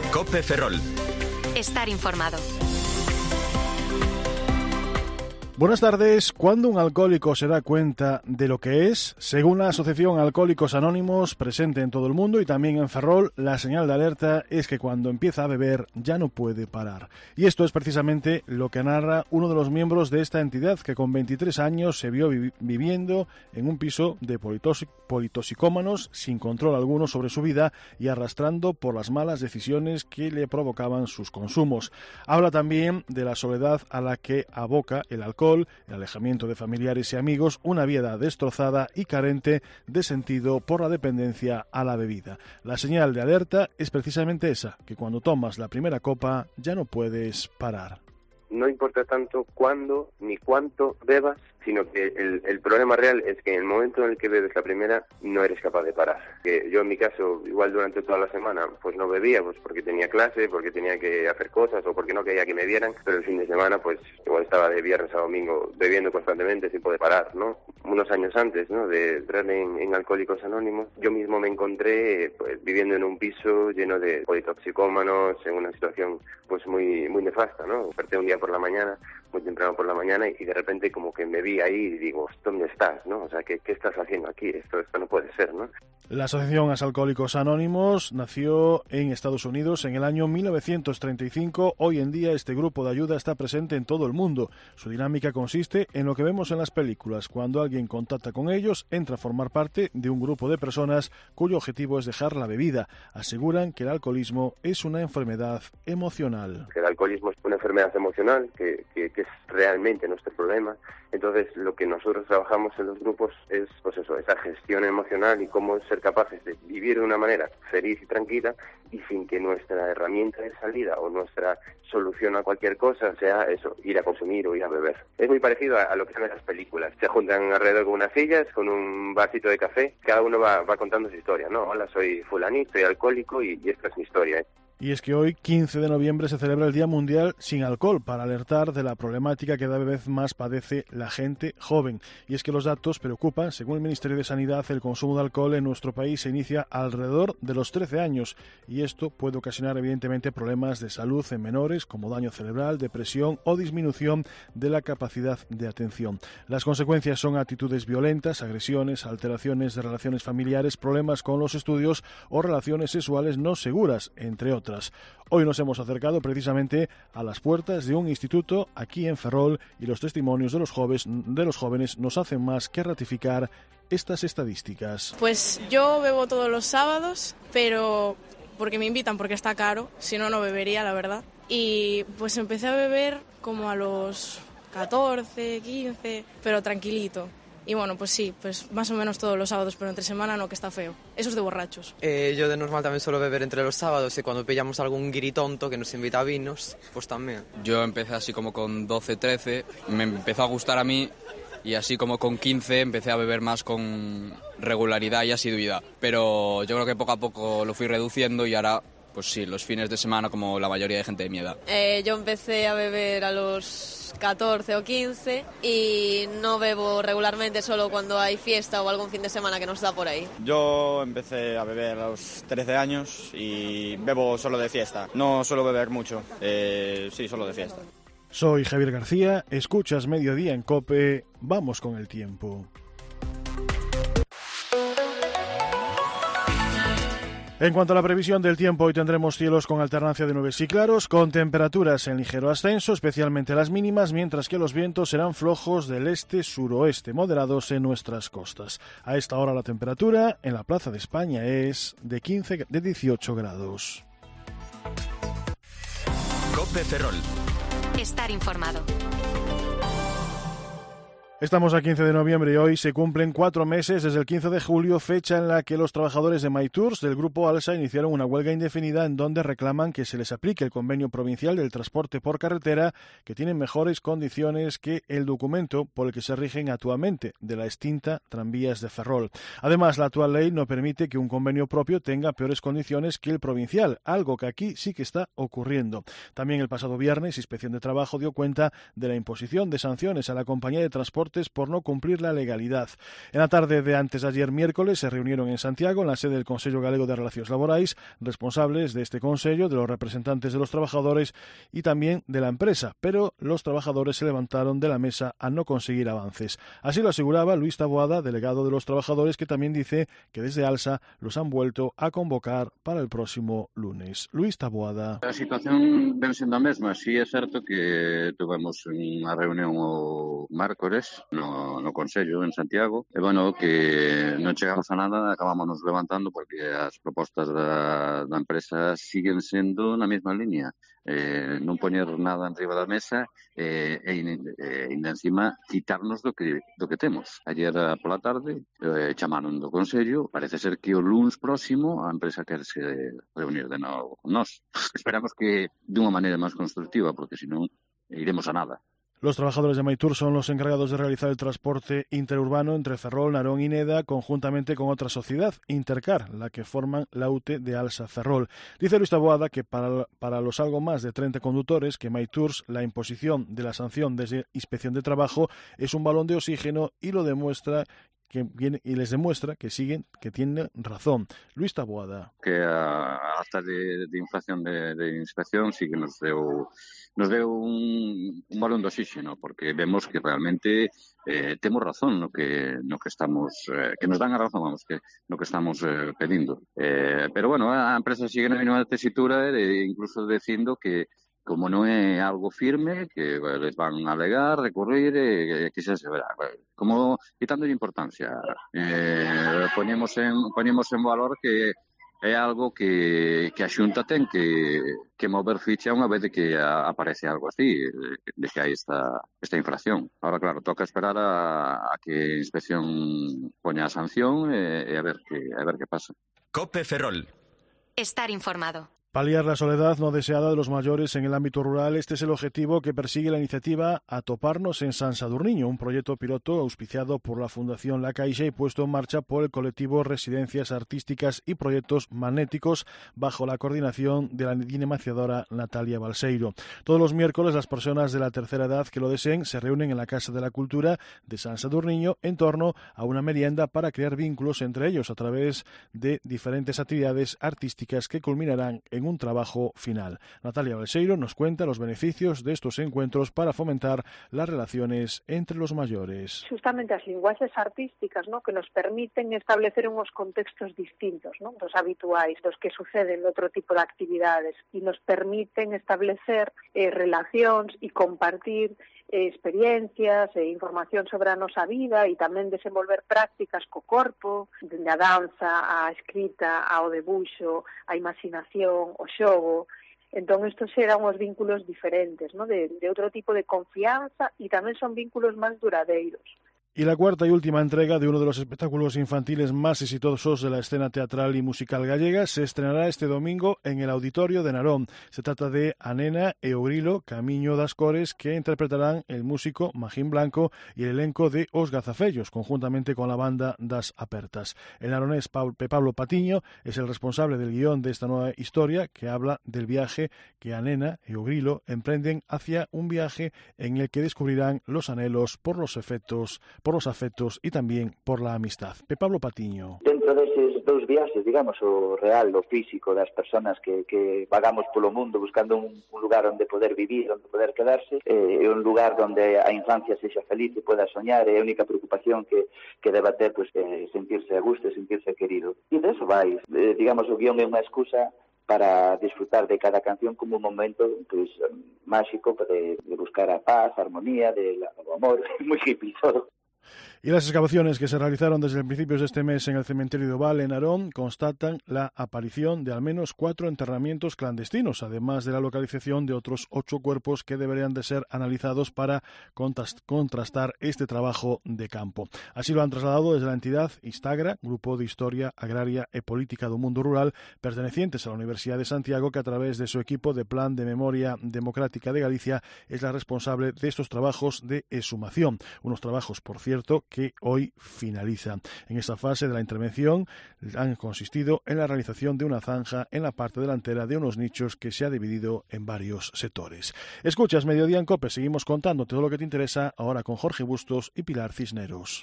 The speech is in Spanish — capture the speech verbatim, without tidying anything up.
COPE Ferrol. Estar informado. Buenas tardes. ¿Cuándo un alcohólico se da cuenta de lo que es? Según la Asociación Alcohólicos Anónimos, presente en todo el mundo y también en Ferrol, la señal de alerta es que cuando empieza a beber ya no puede parar. Y esto es precisamente lo que narra uno de los miembros de esta entidad, que con veintitrés años se vio vi- viviendo en un piso de politoxi- politoxicómanos sin control alguno sobre su vida y arrastrando por las malas decisiones que le provocaban sus consumos. Habla también de la soledad a la que aboca el alcohol, el alejamiento de familiares y amigos, una vida destrozada y carente de sentido por la dependencia a la bebida. La señal de alerta es precisamente esa, que cuando tomas la primera copa ya no puedes parar. No importa tanto cuándo ni cuánto bebas, sino que el, el problema real es que en el momento en el que bebes la primera no eres capaz de parar. Que yo en mi caso, igual durante toda la semana, pues no bebía, pues porque tenía clase, porque tenía que hacer cosas o porque no quería que me vieran, pero el fin de semana pues igual estaba de viernes a domingo bebiendo constantemente sin poder parar, ¿no? Unos años antes, ¿no?, de entrar en, en Alcohólicos Anónimos, yo mismo me encontré pues viviendo en un piso lleno de politoxicómanos, en una situación pues muy muy nefasta, ¿no? Desperté un día por la mañana, muy temprano por la mañana, y de repente como que me vi ahí y digo, ¿dónde estás, no? O sea, ¿qué, qué estás haciendo aquí? Esto, esto no puede ser, ¿no? La Asociación Alcohólicos Anónimos nació en Estados Unidos en el año mil novecientos treinta y cinco. Hoy en día este grupo de ayuda está presente en todo el mundo. Su dinámica consiste en lo que vemos en las películas. Cuando alguien contacta con ellos, entra a formar parte de un grupo de personas cuyo objetivo es dejar la bebida. Aseguran que el alcoholismo es una enfermedad emocional. El alcoholismo es una enfermedad emocional que, que, que es realmente nuestro problema. Entonces, lo que nosotros trabajamos en los grupos es, pues eso, esa gestión emocional y cómo ser capaces de vivir de una manera feliz y tranquila y sin que nuestra herramienta de salida o nuestra solución a cualquier cosa sea eso, ir a consumir o ir a beber. Es muy parecido a, a lo que son esas películas. Se juntan alrededor con unas sillas, con un vasito de café, cada uno va, va contando su historia, ¿no? Hola, soy fulanito, soy alcohólico y, y esta es mi historia, ¿eh? Y es que hoy, quince de noviembre, se celebra el Día Mundial sin Alcohol para alertar de la problemática que cada vez más padece la gente joven. Y es que los datos preocupan. Según el Ministerio de Sanidad, el consumo de alcohol en nuestro país se inicia alrededor de los trece años y esto puede ocasionar evidentemente problemas de salud en menores como daño cerebral, depresión o disminución de la capacidad de atención. Las consecuencias son actitudes violentas, agresiones, alteraciones de relaciones familiares, problemas con los estudios o relaciones sexuales no seguras, entre otros. Hoy nos hemos acercado precisamente a las puertas de un instituto aquí en Ferrol y los testimonios de los jóvenes, de los jóvenes nos hacen más que ratificar estas estadísticas. Pues yo bebo todos los sábados, pero porque me invitan, porque está caro, si no, no bebería, la verdad. Y pues empecé a beber como a los catorce, quince, pero tranquilito. Y bueno, pues sí, pues más o menos todos los sábados, pero entre semana no, que está feo. Eso es de borrachos. Eh, yo de normal también suelo beber entre los sábados y cuando pillamos algún guiritonto que nos invita a vinos, pues también. Yo empecé así como con doce, trece, me empezó a gustar a mí y así como con quince empecé a beber más con regularidad y asiduidad. Pero yo creo que poco a poco lo fui reduciendo y ahora, pues sí, los fines de semana como la mayoría de gente de mi edad. Eh, yo empecé a beber a los catorce o quince y no bebo regularmente, solo cuando hay fiesta o algún fin de semana que nos da por ahí. Yo empecé a beber a los trece años y bebo solo de fiesta. No suelo beber mucho, eh, sí, solo de fiesta. Soy Javier García, escuchas Mediodía en COPE, vamos con el tiempo. En cuanto a la previsión del tiempo, hoy tendremos cielos con alternancia de nubes y claros, con temperaturas en ligero ascenso, especialmente las mínimas, mientras que los vientos serán flojos del este-suroeste, moderados en nuestras costas. A esta hora la temperatura en la Plaza de España es de quince, de dieciocho grados. COPE Ferrol. Estar informado. Estamos a quince de noviembre y hoy se cumplen cuatro meses desde el quince de julio, fecha en la que los trabajadores de MyTours del Grupo Alsa iniciaron una huelga indefinida en donde reclaman que se les aplique el convenio provincial del transporte por carretera, que tiene mejores condiciones que el documento por el que se rigen actualmente, de la extinta Tranvías de Ferrol. Además, la actual ley no permite que un convenio propio tenga peores condiciones que el provincial, algo que aquí sí que está ocurriendo. También el pasado viernes, Inspección de Trabajo dio cuenta de la imposición de sanciones a la compañía de transporte transportes por no cumplir la legalidad. En la tarde de antes de ayer miércoles se reunieron en Santiago, en la sede del Consello Galego de Relacións Laborais, responsables de este Consello, de los representantes de los trabajadores y también de la empresa, pero los trabajadores se levantaron de la mesa a no conseguir avances. Así lo aseguraba Luis Taboada, delegado de los trabajadores, que también dice que desde ALSA los han vuelto a convocar para el próximo lunes. Luis Taboada. A situación ven sendo a mesma. Si é certo que tuvemos unha reunión o márcores no, no Consello en Santiago e, bueno, que non chegamos a nada, acabamos levantando porque as propostas da, da empresa siguen sendo na mesma línea. Eh, non poñer nada enriba da mesa eh, e, e ainda encima quitarnos do que, do que temos. Ayer pola tarde eh, chamaron do Consello, parece ser que o luns próximo a empresa quer se reunir de novo con nós. Esperamos que de unha maneira máis constructiva, porque senón iremos a nada. Los trabajadores de Maitur son los encargados de realizar el transporte interurbano entre Ferrol, Narón y Neda, conjuntamente con otra sociedad, Intercar, la que forman la U T E de ALSA Ferrol. Dice Luis Taboada que para, para los algo más de treinta conductores que Maiturs, la imposición de la sanción desde Inspección de Trabajo es un balón de oxígeno y lo demuestra que viene, y les demuestra que siguen, que tienen razón. Luis Taboada. Que a acta de, de infracción de, de inspección sí que nos deu, nos deu un, un balón de oxígeno, porque vemos que realmente eh, temos razón no que, no que estamos, eh, que nos dan a razón, vamos, que no que estamos eh, pedindo. Eh, pero bueno, a empresa sigue na mesma tesitura, eh, incluso dicindo que como non é algo firme, que bueno, les van a alegar, recurrir, e eh, que xa se verá. Como quitando importancia, eh, poñemos en poñemos en valor que é algo que, que a Xunta ten que, que mover ficha unha vez de que a, aparece algo así, de que hai esta, esta infracción. Ahora, claro, toca esperar a, a que a Inspección poña a sanción e, e a ver que a ver que pasa. Cope Ferrol. Estar informado. Paliar la soledad no deseada de los mayores en el ámbito rural. Este es el objetivo que persigue la iniciativa Atoparnos en San Sadurniño, un proyecto piloto auspiciado por la Fundación La Caixa y puesto en marcha por el colectivo Residencias Artísticas y Proyectos Magnéticos bajo la coordinación de la dinamizacadora Natalia Balseiro. Todos los miércoles las personas de la tercera edad que lo deseen se reúnen en la Casa de la Cultura de San Sadurniño en torno a una merienda para crear vínculos entre ellos a través de diferentes actividades artísticas que culminarán en un trabajo final. Natalia Balseiro nos cuenta los beneficios de estos encuentros para fomentar las relaciones entre los mayores. Justamente as linguaxes artísticas, ¿no?, que nos permiten establecer unos contextos distintos, ¿no?, dos habituais, dos que suceden en outro tipo de actividades, e nos permiten establecer eh, relacións e compartir eh, experiencias e información sobre a nosa vida e tamén desenvolver prácticas co corpo, dende a danza, a escrita, ao debuxo, a imaginación, o xogo. Entón, isto serán uns vínculos diferentes, ¿no?, de, de outro tipo de confianza e tamén son vínculos máis duradeiros. Y la cuarta y última entrega de uno de los espectáculos infantiles más exitosos de la escena teatral y musical gallega se estrenará este domingo en el Auditorio de Narón. Se trata de A Nena e o Grilo, Camiño das Cores, que interpretarán el músico Magín Blanco y el elenco de Os Gazafellos, conjuntamente con la banda Das Apertas. El naronés Pablo Patiño es el responsable del guión de esta nueva historia, que habla del viaje que A Nena e o Grilo emprenden hacia un viaje en el que descubrirán los anhelos por los efectos por los afectos y también por la amistad. Pablo Patiño. Dentro deses dous viaxes, digamos, o real, o físico das persoas que, que vagamos polo mundo buscando un, un lugar onde poder vivir, onde poder quedarse, é eh, un lugar onde a infancia sexa feliz e poda soñar, é a única preocupación que, que deba ter, pues, eh, sentirse a gusto e sentirse querido. E de eso vai, eh, digamos, o guión é unha excusa para disfrutar de cada canción como un momento, pues, máxico de, de buscar a paz, a armonía, de la, o amor, moi hippie todo. Y las excavaciones que se realizaron desde principios de este mes en el cementerio de Oval, en Narón, constatan la aparición de al menos cuatro enterramientos clandestinos, además de la localización de otros ocho cuerpos que deberían de ser analizados para contrastar este trabajo de campo. Así lo han trasladado desde la entidad Istagra, Grupo de Historia Agraria e Política do Mundo Rural, pertenecientes a la Universidad de Santiago, que a través de su equipo de Plan de Memoria Democrática de Galicia es la responsable de estos trabajos de exhumación. Unos trabajos, por cierto, que hoy finaliza. En esta fase de la intervención han consistido en la realización de una zanja en la parte delantera de unos nichos que se ha dividido en varios sectores. Escuchas Mediodía en COPE, seguimos contando todo lo que te interesa ahora con Jorge Bustos y Pilar Cisneros.